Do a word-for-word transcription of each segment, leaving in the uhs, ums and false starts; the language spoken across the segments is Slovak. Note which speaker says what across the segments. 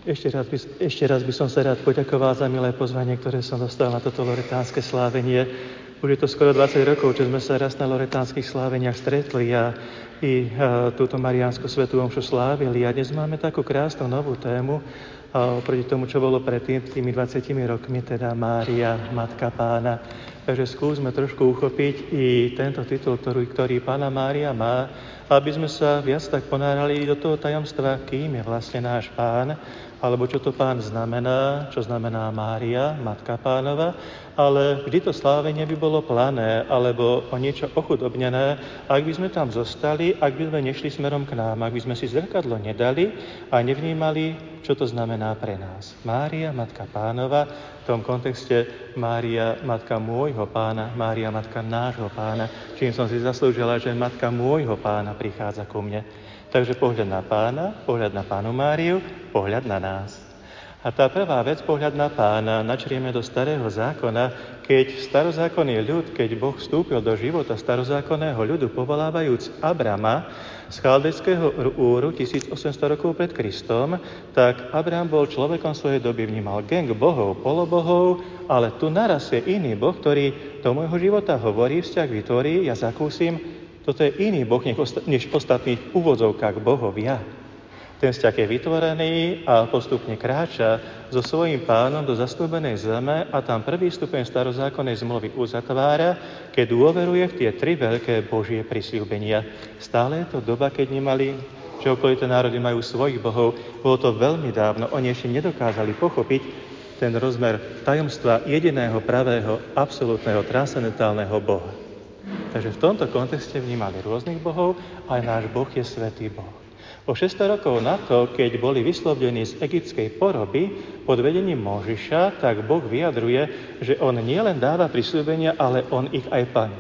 Speaker 1: Ešte raz, by, ešte raz by som sa rád poďakoval za milé pozvanie, ktoré som dostal na toto loretánske slávenie. Už je to skoro dvadsať rokov, čo sme sa raz na loretánskych sláveniach stretli a i a, túto mariánsku svätú omšu slávili. A dnes máme takú krásnu novú tému, a oproti tomu, čo bolo predtým, tými dvadsiatimi rokmi, teda Mária, Matka Pána. Takže skúsme trošku uchopiť i tento titul, ktorý, ktorý Panna Mária má, aby sme sa viac tak ponárali do toho tajomstva, kým je vlastne náš Pán, alebo čo to Pán znamená, čo znamená Mária, Matka Pánova, ale vždy to slávenie by bolo plané, alebo o niečo ochudobnené, ak by sme tam zostali, ak by sme nešli smerom k nám, ak by sme si zrkadlo nedali a nevnímali, čo to znamená pre nás. Mária, Matka Pánova, v tom kontexte Mária, Matka môjho Pána, Mária, Matka nášho Pána, čím som si zaslúžila, že Matka môjho Pána prichádza ku mne. Takže pohľad na Pána, pohľad na Pannu Máriu, pohľad na nás. A tá prvá vec, pohľad na Pána, načrieme do Starého zákona, keď starozákonný ľud, keď Boh vstúpil do života starozákonného ľudu, povolávajúc Abrama z Chaldejského Úru tisícosemsto rokov pred Kristom, tak Abram bol človekom svojej doby, vnímal gang bohov, polobohov, ale tu naraz je iný Boh, ktorý do môjho života hovorí, vzťah vytvorí, ja zakúsim. Toto je iný Boh, než ostatných v úvodzovkách bohovia. Ten vzťah je vytvorený a postupne kráča so svojím Pánom do zasľúbenej zeme a tam prvý stupeň starozákonnej zmluvy uzatvára, keď dôveruje v tie tri veľké Božie prisľúbenia. Stále je to doba, keď nemali, že okolité národy majú svojich bohov. Bolo to veľmi dávno, oni ešte nedokázali pochopiť ten rozmer tajomstva jediného, pravého, absolútneho, transcendentálneho Boha. Takže v tomto kontexte vnímali rôznych bohov, aj náš Boh je svätý Boh. O šesťsto rokov na to, keď boli vyslobodení z egyptskej poroby pod vedením Mojžiša, tak Boh vyjadruje, že on nielen dáva prisľúbenia, ale on ich aj plní.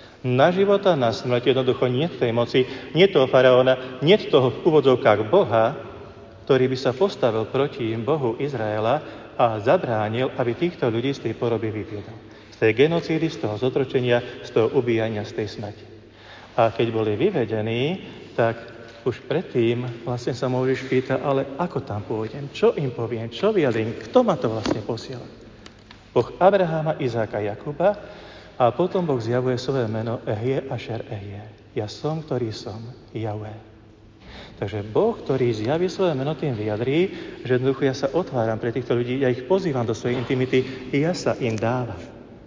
Speaker 1: Na život a na smrť jednoducho nie tej moci, nie toho faraóna, nie toho v úvodzovkách Boha, ktorý by sa postavil proti Bohu Izraela a zabránil, aby týchto ľudí z tej poroby vyviedol. Z tej genocídy, z toho zotročenia, z toho ubíjania, z tej smrti. A keď boli vyvedení, tak už predtým vlastne sa Mojžiš pýta, ale ako tam pôjdem, čo im poviem, čo vyjadrím, kto ma to vlastne posiela? Boh Abraháma, Izáka, Jakuba a potom Boh zjavuje svoje meno Ehje Ašer Ehje. Ja som, ktorý som, Jahve. Takže Boh, ktorý zjaví svoje meno, tým vyjadrí, že jednoducho ja sa otváram pre týchto ľudí, ja ich pozývam do svojej intimity, ja sa im dávam.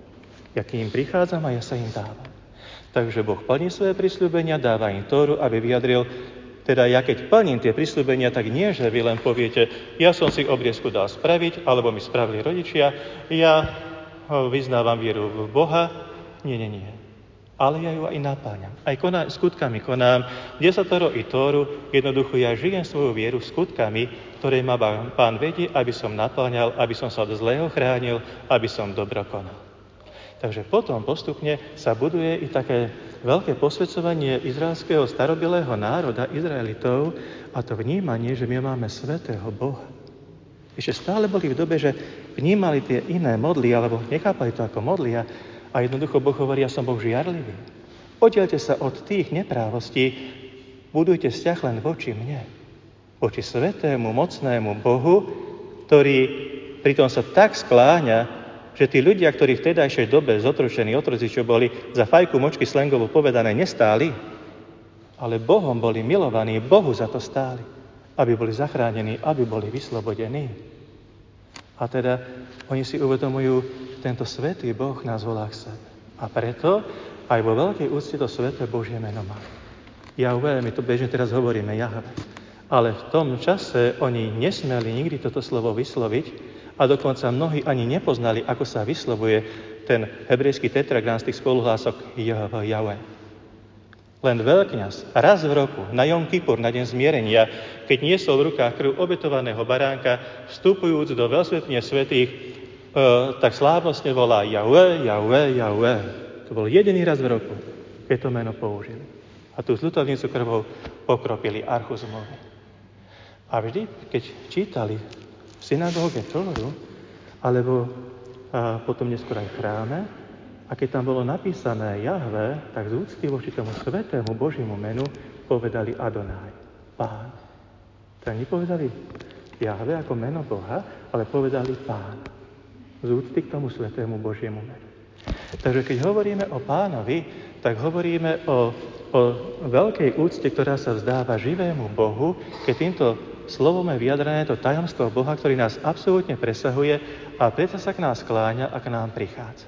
Speaker 1: Ja k ním prichádzam a ja sa im dávam. Takže Boh plní svoje prisľúbenia, dáva im Tóru, aby vyjadril, teda ja keď plním tie prisľúbenia, tak nie, že vy len poviete, ja som si obriezku dal spraviť, alebo mi spravili rodičia, ja vyznávam vieru v Boha. Nie, nie, nie. Ale ja ju aj napáňam. Aj koná, skutkami konám. Desatoro i Tóru, jednoducho ja žijem svoju vieru skutkami, ktoré ma Pán vedie, aby som napáňal, aby som sa od zlého chránil, aby som dobro konal. Takže potom postupne sa buduje i také veľké posväcovanie izraelského starobilého národa, Izraelitov, a to vnímanie, že my máme svätého Boha. Ešte stále boli v dobe, že vnímali tie iné modly, alebo nechápali to ako modlia, a jednoducho Boh hovorí, ja som Boh žiarlivý. Oddielte sa od tých neprávostí, budujte vzťah len voči mne, voči svätému, mocnému Bohu, ktorý pritom sa tak skláňa, že tí ľudia, ktorí v tedajšej dobe zotročení otroci, čo boli za fajku močky slangovo povedané, nestáli, ale Bohom boli milovaní, Bohu za to stáli, aby boli zachránení, aby boli vyslobodení. A teda oni si uvedomujú, tento svätý Boh nás volá k sebe. A preto aj vo veľkej úcte to sväté Božie meno má. Jahve, my to bežne teraz hovoríme Jahve. Ale v tom čase oni nesmeli nikdy toto slovo vysloviť, a dokonca mnohí ani nepoznali, ako sa vyslovuje ten hebrejský tetragrám z tých spoluhlások Jahve, Jahve. Len veľkňaz raz v roku, na Jom Kipur, na deň zmierenia, keď niesol v rukách krv obetovaného baránka, vstupujúc do veľsvetne svätých, e, tak slávnostne volá Jahve, Jahve, Jahve. To bol jediný raz v roku, keď to meno použili. A tú zľutovnicu krvou pokropili archu zmluvy. A vždy, keď čítali v synagóge Tóru, alebo a potom neskôr aj v chráme, a keď tam bolo napísané Jahve, tak z úcty voči tomu svätému Božiemu menu povedali Adonaj, Pán. Tak nepovedali Jahve ako meno Boha, ale povedali Pán. Z úcty k tomu svätému Božiemu menu. Takže keď hovoríme o Pánovi, tak hovoríme o, o veľkej úcte, ktorá sa vzdáva živému Bohu, keď týmto slovom je vyjadrené to tajomstvo Boha, ktorý nás absolútne presahuje a preto sa k nás skláňa a k nám prichádza.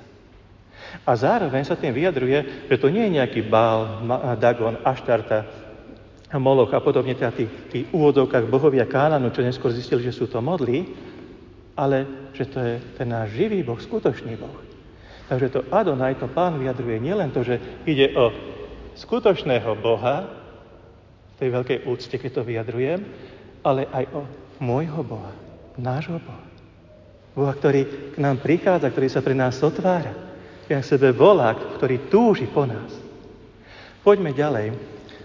Speaker 1: A zároveň sa tým vyjadruje, že to nie je nejaký Bál, Dagon, Aštarta, Moloch a podobne, teda tí, tí úvodovkách bohovia Kánanu, čo neskôr zistili, že sú to modly, ale že to je ten náš živý Boh, skutočný Boh. Takže to Adonaj, to Pán vyjadruje nielen to, že ide o skutočného Boha, v tej veľkej úcte, keď to vyjadrujem, ale aj o môjho Boha, nášho Boha. Boha, ktorý k nám prichádza, ktorý sa pre nás otvára, ktorý k sebe volá, ktorý túži po nás. Poďme ďalej.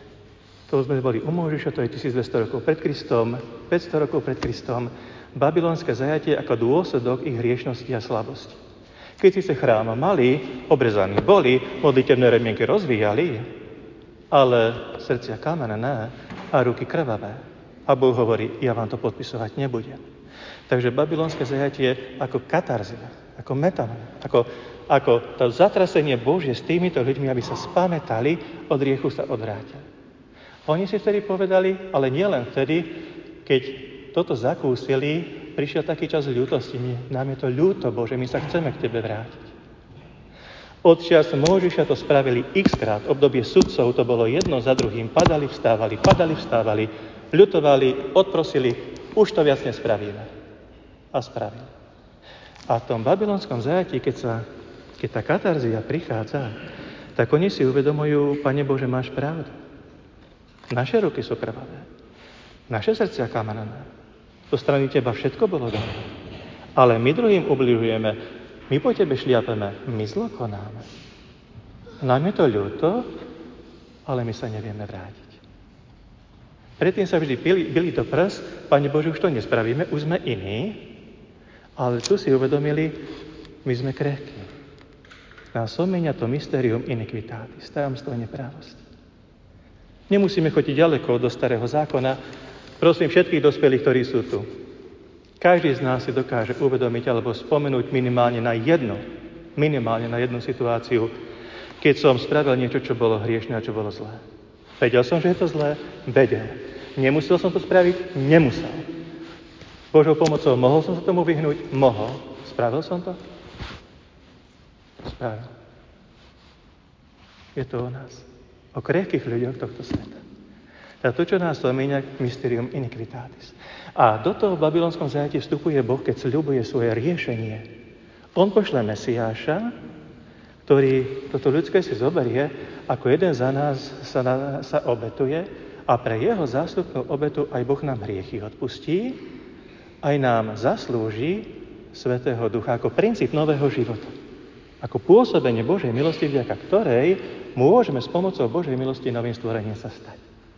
Speaker 1: To sme boli u Mojžiša, to je tisícdvesto rokov pred Kristom, päťsto rokov pred Kristom, babylonské zajatie ako dôsledok ich hriešnosti a slabosti. Keď síce chrám mali, obrezaní boli, modlitebné remienky rozvíjali, ale srdcia kamenené a ruky krvavé. A Boh hovorí, ja vám to podpisovať nebudem. Takže babylonské zajatie ako katarzia, ako metanol, ako, ako to zatrasenie Božie s týmito ľuďmi, aby sa spamätali, od hriechu sa odvrátili. Oni si vtedy povedali, ale nie len vtedy, keď toto zakúsili, prišiel taký čas ľútosti. Nám je to ľúto, Bože, my sa chceme k Tebe vrátiť. Od čias Mojžiša to spravili x-krát. V obdobie sudcov to bolo jedno za druhým. Padali, vstávali, padali, vstávali, ľutovali, odprosili, už to viac nespravíme. A spravili. A v tom babylonskom zajatí, keď, sa, keď tá katarzia prichádza, tak oni si uvedomujú, Pane Bože, máš pravdu. Naše ruky sú krvavé. Naše srdcia kamenené. Zo strany Teba všetko bolo dobré. Ale my druhým ubližujeme. My po Tebe šliapeme. My zlo konáme. Nám je to ľúto, ale my sa nevieme vrátiť. Predtým sa vždy bili, bili do prs. Pane Bože, už to nespravíme, už sme iní. Ale tu si uvedomili, my sme krehkí. Nás omieňa to mysterium iniquitatis, tajomstvo neprávosti. Nemusíme chodiť ďaleko do starého zákona. Prosím všetkých dospelých, ktorí sú tu. Každý z nás si dokáže uvedomiť alebo spomenúť minimálne na jedno, minimálne na jednu situáciu, keď som spravil niečo, čo bolo hriešne a čo bolo zlé. Vedel som, že je to zlé? Vedel. Nemusel som to spraviť? Nemusel. Božou pomocou mohol som sa tomu vyhnúť? Mohol. Spravil som to? Spravil. Je to o nás. O krehkých ľuďoch tohto sveta. A to, čo nás omieňa, mysterium iniquitatis. A do toho v babylonskom zajatí vstupuje Boh, keď sľubuje svoje riešenie. On pošle Mesiáša, ktorý toto ľudské si zoberie, ako jeden za nás sa, na, sa obetuje a pre jeho zástupnú obetu aj Boh nám hriechy odpustí, aj nám zaslúži Svätého Ducha ako princíp nového života. Ako pôsobenie Božej milosti, vďaka ktorej môžeme s pomocou Božej milosti novým stvorením sa stať.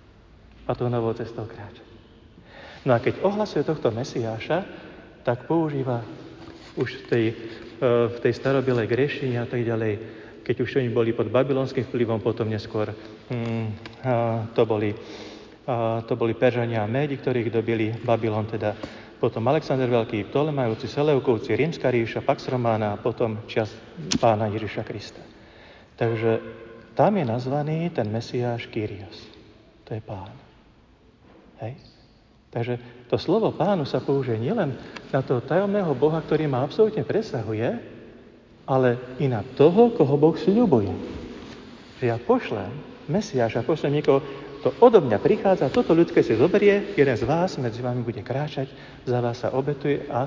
Speaker 1: A tou novou cestou kráčať. No a keď ohlasuje tohto Mesiáša, tak používa už v tej, v tej starobilej grešine a tak ďalej, keď už oni boli pod babylonským vplyvom, potom neskôr hmm, to, boli, to boli Peržania a Médi, ktorých dobili Babylon, teda potom Alexander Veľký, Ptolemajúci, Seleukovci, Rímska ríša, Pax Romana a potom čas Pána Ježiša Krista. Takže tam je nazvaný ten Mesiáš Kyrios. To je Pán. Hej? Takže to slovo Pánu sa použije nielen na toho tajomného Boha, ktorý ma absolútne presahuje, ale i na toho, koho Boh sľubuje. Že ja pošlem Mesiáša, pošlem niekoho, to odo mňa prichádza, toto ľudské si zoberie, jeden z vás medzi vami bude kráčať, za vás sa obetuje a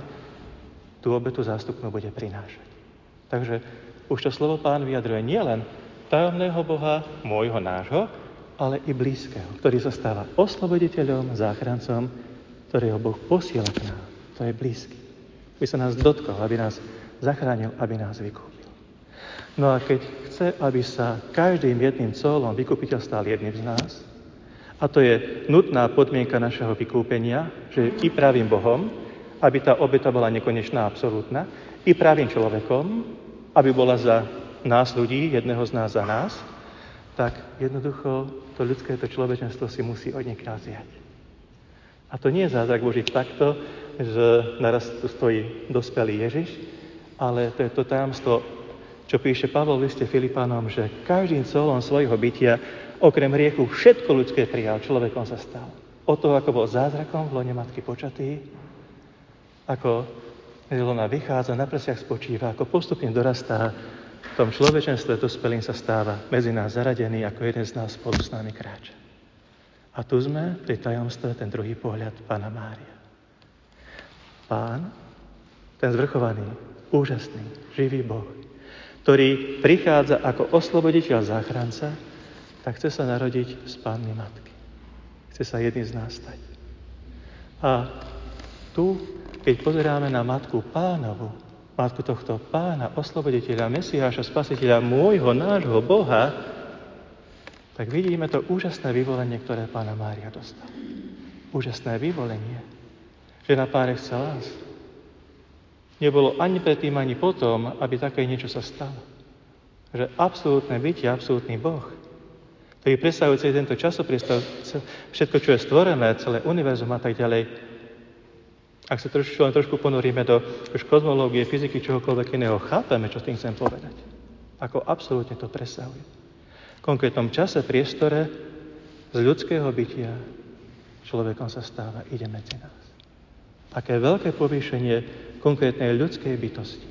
Speaker 1: tú obetu zástupnú bude prinášať. Takže už to slovo Pán vyjadruje nielen tajomného Boha, môjho, nášho, ale i blízkeho, ktorý sa stáva osloboditeľom, záchrancom, ktorého Boh posiela k nám. To je blízky. Aby sa nás dotkol, aby nás zachránil, aby nás vykúpil. No a keď chce, aby sa každým jedným colom vykúpiteľ stal jedným z nás, a to je nutná podmienka našeho vykúpenia, že i pravým Bohom, aby tá obeta bola nekonečná, absolútna, i pravým človekom, aby bola za nás ľudí, jedného z nás za nás, tak jednoducho to ľudské, to človečenstvo si musí od niekiaľ zjať. A to nie je zázrak Boží takto, že naraz tu stojí dospelý Ježiš, ale to je to tajomstvo, čo píše Pavol v liste Filipánom, že každým colom svojho bytia, okrem hriechu, všetko ľudské prijal, človekom sa stal. Od toho, ako bol zázrakom v lone matky počatý, ako z lona vychádza, na prsiach spočíva, ako postupne dorastá, v tom človečenstve dospelým sa stáva medzi nás zaradený, ako jeden z nás spolu s nami kráča. A tu sme pri tajomstve, ten druhý pohľad, Pána Mária. Pán, ten zvrchovaný, úžasný, živý Boh, ktorý prichádza ako osloboditeľ záchranca, tak chce sa narodiť z Panny Matky. Chce sa jedným z nás stať. A tu, keď pozeráme na Matku Pánovu, Matku tohto Pána, osloboditeľa, Mesiáša, Spasiteľa, môjho, nášho Boha, tak vidíme to úžasné vyvolenie, ktoré Panna Mária dostala. Úžasné vyvolenie, že na pár excellence nebolo ani predtým, ani potom, aby také niečo sa stalo. Že absolútne bytie, absolútny Boh, ktorý predstavuje celý tento časopriestor, všetko, čo je stvorené, celé univerzum a tak ďalej. Ak sa trošku, len trošku ponoríme do už kozmológie, fyziky, čohokoľvek iného, chápeme, čo s tým chcem povedať. Ako absolútne to presahuje. V konkrétnom čase, priestore z ľudského bytia človekom sa stáva, ide medzi nás. Aké veľké povýšenie konkrétnej ľudskej bytosti.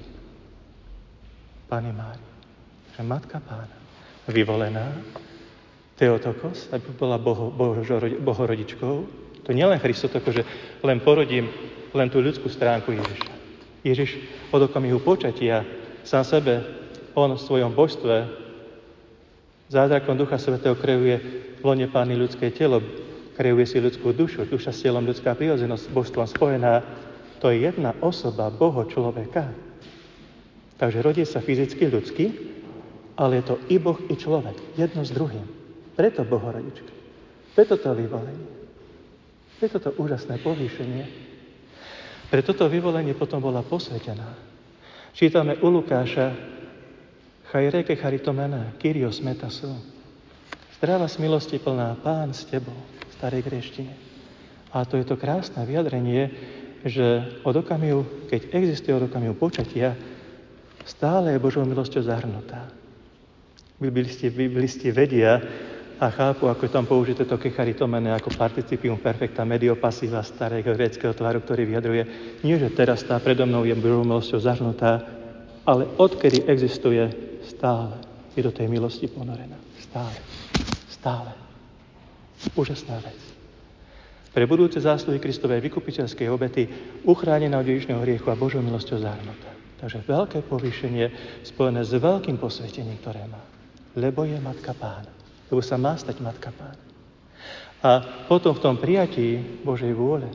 Speaker 1: Panny Mária, že Matka Pána, vyvolená, Theotokos, aby bola boho, boho, bohorodičkou. To nie len Christotoko, že len porodím len tú ľudskú stránku Ježiša. Ježiš od okamihu počatia sám sebe, on v svojom božstve, zázrakom Ducha Svätého kreuje v lone Panny ľudské telo, kreuje si ľudskú dušu, duša s telom, ľudská prirodzenosť s božstvom spojená. To je jedna osoba Boho človeka. Takže rodí sa fyzicky ľudský, ale je to i Boh, i človek. Jedno s druhým. Preto Bohorodička. Preto to vyvolenie. Preto to úžasné povýšenie. Preto to vyvolenie potom bola posvetená. Čítame u Lukáša Chajreke charitomena, Kyrios metasu. Zdravá z milosti plná, Pán s tebou, v starej gréštine. A to je to krásne vyjadrenie, že od okamihu, keď existuje od okamihu počatia, stále je Božou milosťou zahrnutá. Biblisti, biblisti vedia a chápu, ako je tam použité to kecharitomene ako participium perfecta medio passiva starého gréckeho tvaru, ktorý vyjadruje, nie že teraz tá predo mnou je Božou milosťou zahrnutá, ale odkedy existuje, stále je do tej milosti ponorená. Stále. Stále. Úžasná vec. Pre budúce zásluhy Kristovej vykupiteľskej obety uchránená od Ježišného hriechu a Božou milosťou zahrnutá. Takže veľké povýšenie spojené s veľkým posvetením, ktoré má. Lebo je Matka Pána. Lebo sa má stať Matka Pána. A potom v tom prijatí Božej vôle.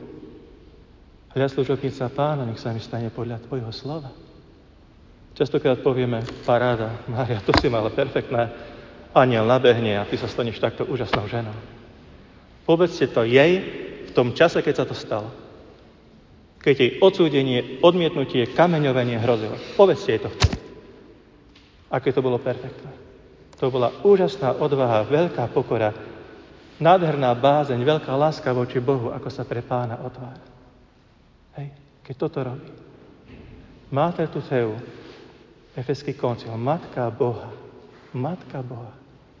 Speaker 1: Hľa služobnica Pána, nech sa mi stane podľa tvojho slova. Častokrát povieme, paráda, Mária, to si mala perfektné, aniel nabehne a ty sa staneš takto úžasnou ženou. Povedzte to jej v tom čase, keď sa to stalo. Keď jej odsúdenie, odmietnutie, kameňovanie hrozilo. Povedzte jej to vtedy. Aké to bolo perfektné. To bola úžasná odvaha, veľká pokora, nádherná bázeň, veľká láska voči Bohu, ako sa pre Pána otvára. Hej, keď toto robí. Máte tu Theu, Efeský koncil, Matka Boha. Matka Boha.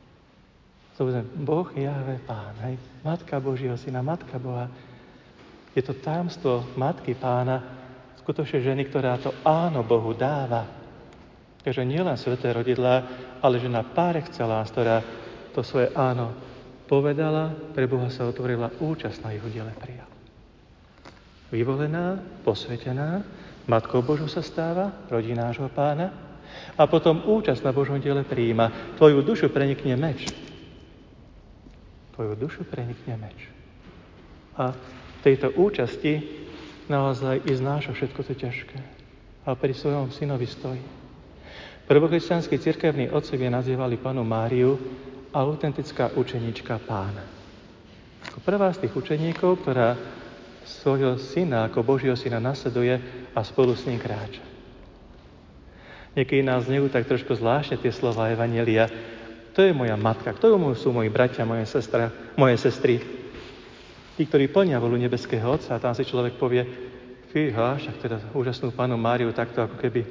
Speaker 1: Boh Jahve Pán. Hej? Matka Božieho Syna, Matka Boha. Je to tajomstvo Matky Pána, skutočne ženy, ktorá to áno Bohu dáva. Takže nie len sväté rodidlá, ale žena par excellence, ktorá to svoje áno povedala, pre Boha sa otvorila, účasť na jeho diele prijala. Vyvolená, posvetená, Matkou Božou sa stáva, rodí nášho Pána, a potom účasť na Božom diele prijíma. Tvoju dušu prenikne meč. Tvoju dušu prenikne meč. A v tejto účasti naozaj i znáša všetko to ťažké. A pri svojom synovi stojí. Prvokresťanskí cirkevní otcovia nazývali Pannu Máriu autentická učeníčka Pána. Ako prvá z tých učeníkov, ktorá svojho syna, ako Božieho syna nasleduje a spolu s ním kráča. Niekedy nás znejú tak trošku zvláštne tie slova Evanjelia. To je moja matka, to sú moji bratia, moje, sestra, moje sestry. Tí, ktorí plnia volu nebeského Otca, a tam si človek povie, fíha, však teda úžasnú Pannu Máriu takto ako keby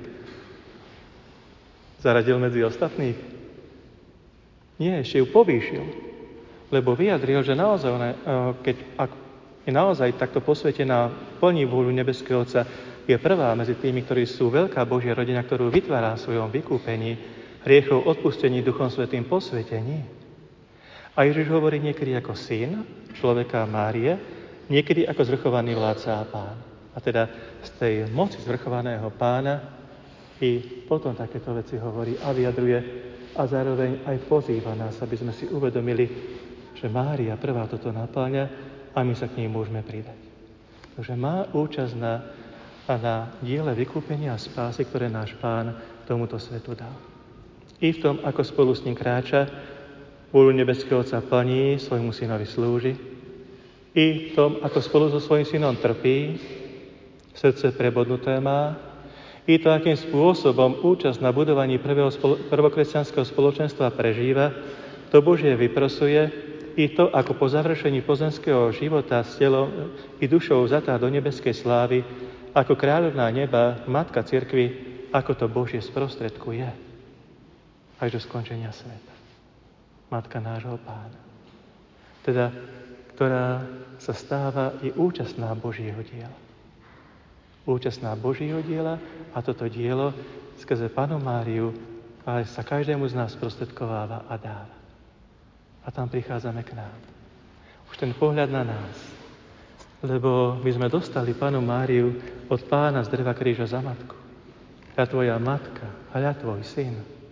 Speaker 1: zaradil medzi ostatných. Nie, ešte ju povýšil, lebo vyjadril, že naozaj, ona, keď ak je naozaj takto posvetená, plní vôľu nebeského Otca, je prvá medzi tými, ktorí sú veľká Božia rodina, ktorú vytvára v svojom vykúpení, hriechov odpustení, Duchom Svätým posvetení. A Ježiš hovorí niekedy ako syn človeka Márie, niekedy ako zvrchovaný vládca a pán. A teda z tej moci zvrchovaného pána i potom takéto veci hovorí a vyjadruje a zároveň aj pozýva nás, aby sme si uvedomili, že Mária prvá toto napáľa a my sa k nej môžeme pridať. Takže má účasť na, na diele vykúpenia a spásy, ktoré náš Pán tomuto svetu dal. I v tom, ako spolu s ním kráča, vôľu nebeského Otca plní, svojmu synovi slúži, i v tom, ako spolu so svojím synom trpí, srdce prebodnuté má, i to, akým spôsobom účasť na budovaní prvého spolo- prvokresťanského spoločenstva prežíva, to Božie vyprosuje, i to, ako po završení pozemského života s telom i dušou vzatá do nebeskej slávy, ako kráľovná neba, matka cirkvi, ako to Božie sprostredkuje až do skončenia sveta. Matka nášho Pána. Teda, ktorá sa stáva i účastná Božieho diela. Účastná Božieho diela a toto dielo skrze Pannu Máriu ale sa každému z nás sprostredkováva a dáva. A tam prichádzame k nám. Už ten pohľad na nás. Lebo my sme dostali Pannu Máriu od Pána z dreva kríža za matku. Hľa tvoja matka, hľa tvoj syn.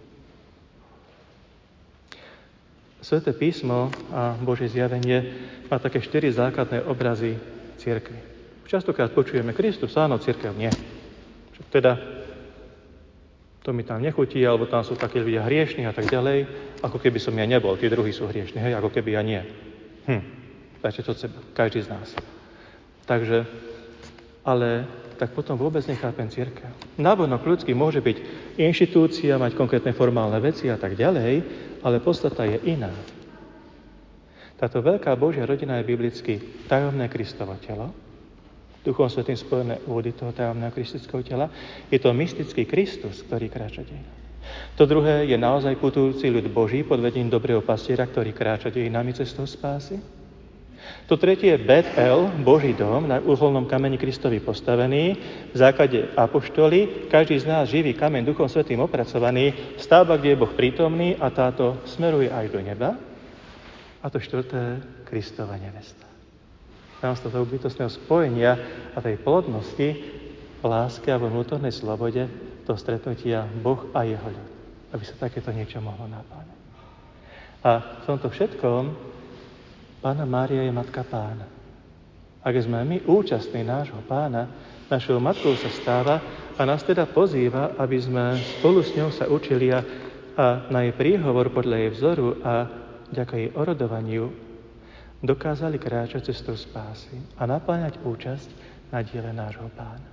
Speaker 1: Sväté písmo a Božie zjavenie má také štyri základné obrazy cirkvi. Častokrát počujeme Kristus, áno, cirkev nie. Teda to mi tam nechutí, alebo tam sú takí ľudia hriešní a tak ďalej, ako keby som ja nebol, tí druhí sú hriešní, hej, ako keby ja nie. Hm, dajte to od seba, každý z nás. Takže, ale tak potom vôbec nechápem cirkev. Návonok ľudský môže byť inštitúcia, mať konkrétne formálne veci a tak ďalej, ale podstata je iná. Táto veľká Božia rodina je biblicky tajomné Kristovo telo, Duchom Svätým spojené údy toho tajomného kristického tela. Je to mystický Kristus, ktorý kráča dejinami. To druhé je naozaj putujúci ľud Boží pod vedením dobrého pastiera, ktorý kráča dejinami cestou spásy. To tretie je Bet-El, Boží dom, na uholnom kameni Kristovi postavený, v základe apoštoli, každý z nás živý kameň Duchom Svätým opracovaný, stavba, kde je Boh prítomný a táto smeruje aj do neba. A to štvrté, Kristova nevesta. Tajomstvo toho bytostného spojenia a tej plodnosti, láske a vo vnútornej slobode, toho stretnutia Boh a jeho ľud. Aby sa takéto niečo mohlo napáňať. A v tomto všetkom Panna Mária je Matka Pána. Ak sme my účastní nášho Pána, našou matkou sa stáva a nás teda pozýva, aby sme spolu s ňou sa učili a, a na jej príhovor podľa jej vzoru a vďaka jej orodovaniu dokázali kráčať cestou spásy a napáňať účasť na diele nášho Pána.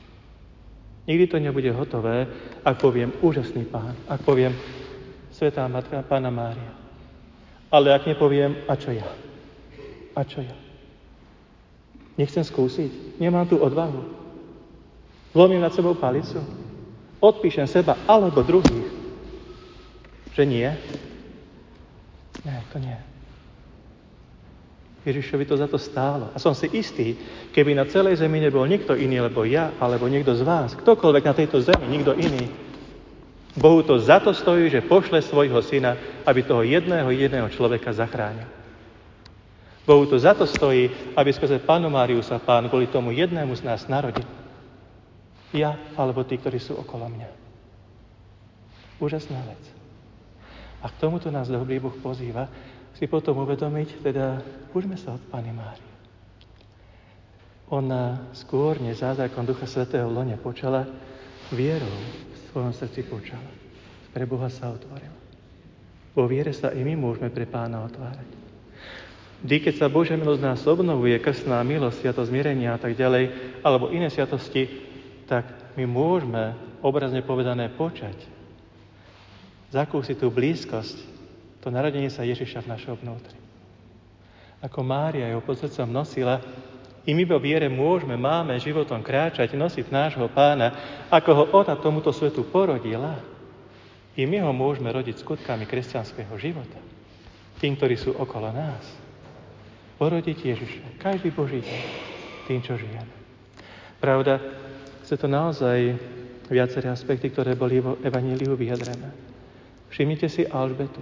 Speaker 1: Nikdy to nebude hotové, ak poviem úžasný Pán, ak poviem Svätá Matka Panna Mária. Ale ak nepoviem, a čo ja? A čo ja? Nechcem skúsiť, nemám tu odvahu. Zlomím nad sebou palicu, odpíšem seba alebo druhých. Že nie? Nie, to nie. Ježišovi to za to stálo. A som si istý, keby na celej zemi nebol nikto iný, lebo ja, alebo niekto z vás, ktokoľvek na tejto zemi, nikto iný, Bohu to za to stojí, že pošle svojho syna, aby toho jedného jedného človeka zachránil. Bohu to za to stojí, aby skrze Pannu Máriu sa Pán kvôli tomu jednému z nás narodil. Ja, alebo tí, ktorí sú okolo mňa. Úžasná vec. A k tomuto nás dobrý Boh pozýva, si potom uvedomiť, teda učme sa od Panny Márie. Ona skôr než zázrakom Ducha Svätého v lone počala, vierou v svojom srdci počala. Pre Boha sa otvorila. Vo viere sa i my môžeme pre Pána otvárať. Vždy, keď sa Božia milosť nás obnovuje, krstná milosť, sviatosť zmierenia a tak ďalej, alebo iné sviatosti, tak my môžeme, obrazne povedané, počať. Zakúsiť tú blízkosť, to narodenie sa Ježiša v našom vnútri. Ako Mária ho pod srdcom nosila, i my vo viere môžeme, máme životom kráčať, nosiť nášho Pána, ako ho ona tomuto svetu porodila. I my ho môžeme rodiť skutkami kresťanského života. Tým, ktorí sú okolo nás. Porodiť Ježiša, každý Boží deň, tým, čo žijeme. Pravda, sú to naozaj viaceré aspekty, ktoré boli vo Evaníliu vyjadrené. Všimnite si Alžbetu.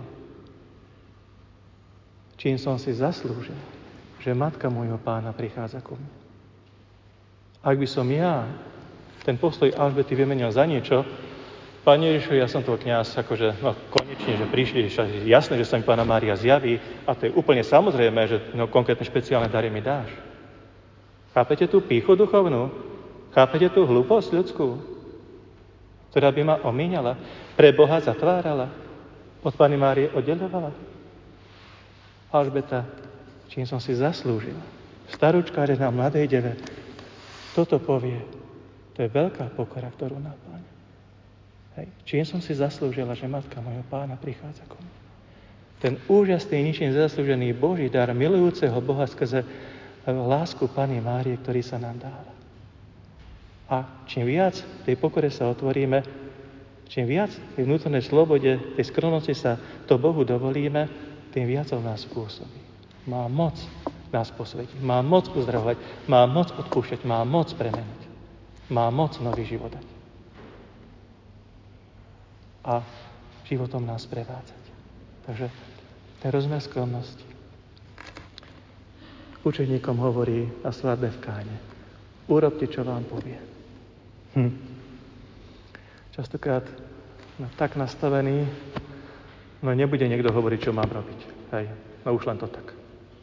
Speaker 1: Čím som si zaslúžil, že matka môjho Pána prichádza ku mne. Ak by som ja ten postoj Alžbety vymenil za niečo, Pane Ježišu, ja som tvoj kňaz, akože, no konečne, že prišli, že jasné, že sa mi Pána Mária zjaví a to je úplne samozrejme, že no, konkrétne špeciálne dary mi dáš. Chápete tú pýchu duchovnú? Chápete tú hlúposť ľudskú, ktorá by ma omíňala, pre Boha zatvárala, od Panny Márie oddeľovala? Alžbeta, čím som si zaslúžil, starúčkáre na mladej deve, toto povie, to je veľká pokora, ktorú naplňa. Hej. Čím som si zaslúžila, že matka mojho Pána prichádza ku mne. Ten úžasný, ničím zaslúžený Boží dar milujúceho Boha skrze lásku Panny Márie, ktorý sa nám dáva. A čím viac tej pokore sa otvoríme, čím viac tej vnútornej slobode, tej skromnosti sa to Bohu dovolíme, tým viac v nás pôsobí. Má moc nás posvetiť, má moc uzdravovať, má moc odpúšťať, má moc premeniť, má moc nový život dať. A životom nás prevádzať. Takže ten rozmer skromnosti. Učeníkom hovorí na svadbe v Káne. Urobte, čo vám povie. Hm. Častokrát no, tak nastavený, no nebude niekto hovoriť, čo mám robiť. Hej, no už len to tak.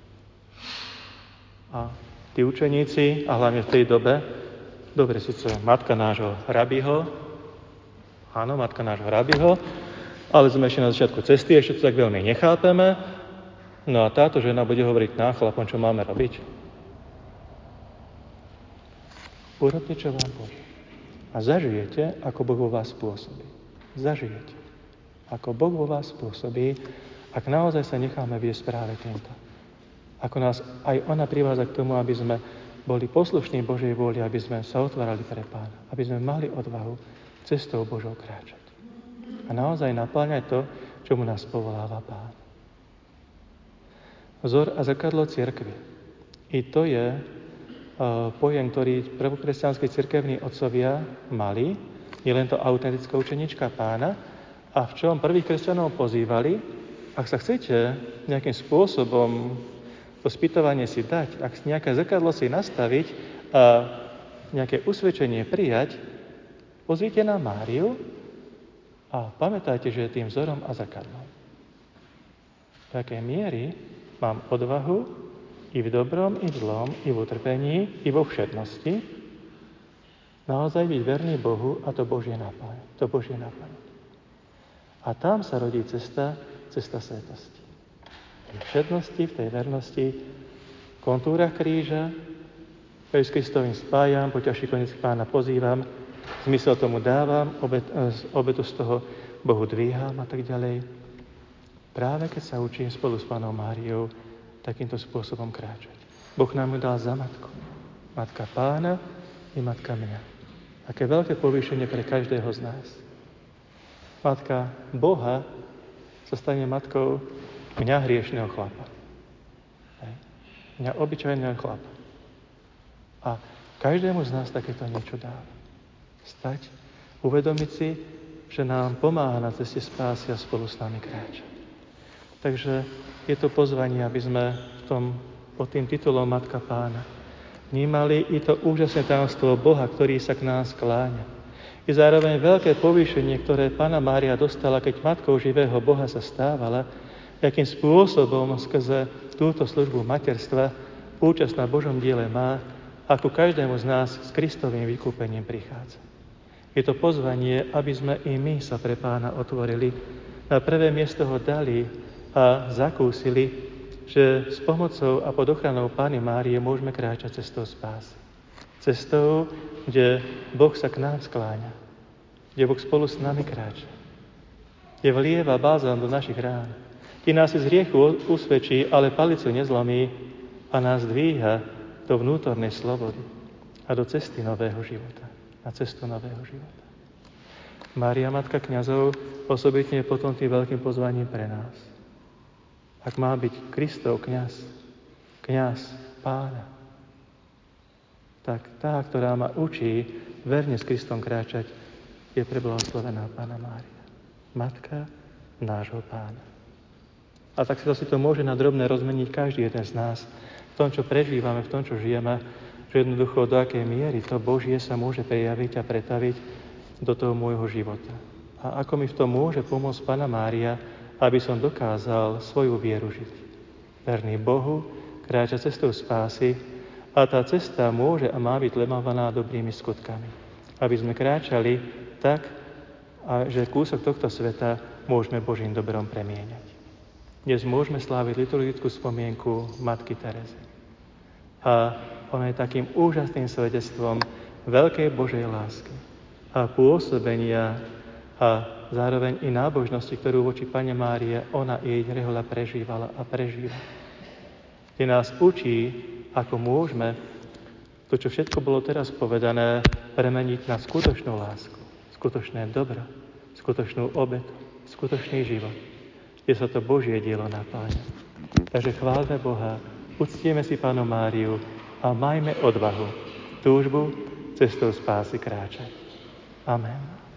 Speaker 1: A tí učeníci, a hlavne v tej dobe, dobre, síce matka nášho rabiho, áno, matka nášho rabiho, ale sme ešte na začiatku cesty, ešte to tak veľmi nechápeme. No a táto žena bude hovoriť nám, chlapom, čo máme robiť. Urobte, čo vám povie. A zažijete, ako Boh vo vás pôsobí. Zažijete, ako Boh vo vás pôsobí, ak naozaj sa necháme viesť práve týmto. Ako nás aj ona privádza k tomu, aby sme boli poslušní Božej vôli, aby sme sa otvárali pre Pána, aby sme mali odvahu cestou Božou kráčať. A naozaj napĺňať to, čomu nás povoláva Pán. Vzor a zrkadlo cirkvi. I to je uh, pojem, ktorý prvokresťanskí cirkevní otcovia mali, nie len to autentická učenička Pána, a v čom prvých kresťanov pozývali, ak sa chcete nejakým spôsobom to spýtovanie si dať, ak nejaké zrkadlo si nastaviť a nejaké usvedčenie prijať, pozrite na Máriu a pamätajte, že je tým vzorom a zrkadlom. V akej miery mám odvahu i v dobrom, i v zlom, i v utrpení, i vo všetnosti naozaj byť verný Bohu a to Božie naplňať. To Božie naplňať. A tam sa rodí cesta, cesta svetosti. V všetnosti, v tej vernosti, v kontúrach kríža, s Kristovým spájam, po ťažší koniec Pána pozývam, zmysel tomu dávam, obet, obetu z toho Bohu dvíham a tak ďalej. Práve keď sa učím spolu s Pannou Máriou takýmto spôsobom kráčať. Boh nám ju dal za matku. Matka Pána i matka mňa. Aké veľké povýšenie pre každého z nás. Matka Boha sa stane matkou mňa hriešného chlapa. Hej. Mňa obyčajného chlapa. A každému z nás takéto niečo dáva. Stať, uvedomiť si, že nám pomáha na ceste spásy a spolu s nami kráčať. Takže je to pozvanie, aby sme v tom, pod tým titulom Matka Pána vnímali i to úžasné tajomstvo Boha, ktorý sa k nás skláňa. Je zároveň veľké povýšenie, ktoré Panna Mária dostala, keď matkou živého Boha sa stávala, akým spôsobom skrze túto službu materstva účasť na Božom diele má, ako každému z nás s Kristovým vykúpením prichádza. Je to pozvanie, aby sme i my sa pre Pána otvorili, na prvé miesto ho dali a zakúsili, že s pomocou a pod ochranou Panny Márie môžeme kráčať cestou spásy. Cestou, kde Boh sa k nám skláňa, kde Boh spolu s nami kráča, kde vlieva balzám do našich rán, Ti nás z hriechu usvedčí, ale palicu nezlomí a nás dvíha do vnútornej slobody a do cesty nového života. Na cestu nového života. Mária, Matka kňazov, osobitne je potom tým veľkým pozvaním pre nás. Ak má byť Kristov kňaz, kňaz Pána, tak tá, ktorá ma učí verne s Kristom kráčať, je preblahoslavená Panna Mária, Matka nášho Pána. A tak si to môže na drobné rozmeniť každý jeden z nás v tom, čo prežívame, v tom, čo žijeme, že jednoducho do akej miery to Božie sa môže prejaviť a pretaviť do toho môjho života. A ako mi v tom môže pomôcť Panna Mária, aby som dokázal svoju vieru žiť. Verný Bohu, kráča cestou spásy a tá cesta môže a má byť lemovaná dobrými skutkami. Aby sme kráčali tak, a že kúsok tohto sveta môžeme Božím dobrom premieňať. Dnes môžeme sláviť liturgickú spomienku Matky Terezy. A ona je takým úžasným svedectvom veľkej Božej lásky a pôsobenia a zároveň i nábožnosti, ktorú voči Panne Márie ona i jej rehoľa prežívala a prežíva. Kde nás učí, ako môžeme to, čo všetko bolo teraz povedané, premeniť na skutočnú lásku, skutočné dobro, skutočnú obetu, skutočný život, kde sa to Božie dielo napája. Takže chválme Boha, uctieme si Pannu Máriu a majme odvahu, túžbu cestou spásy kráčať. Amen.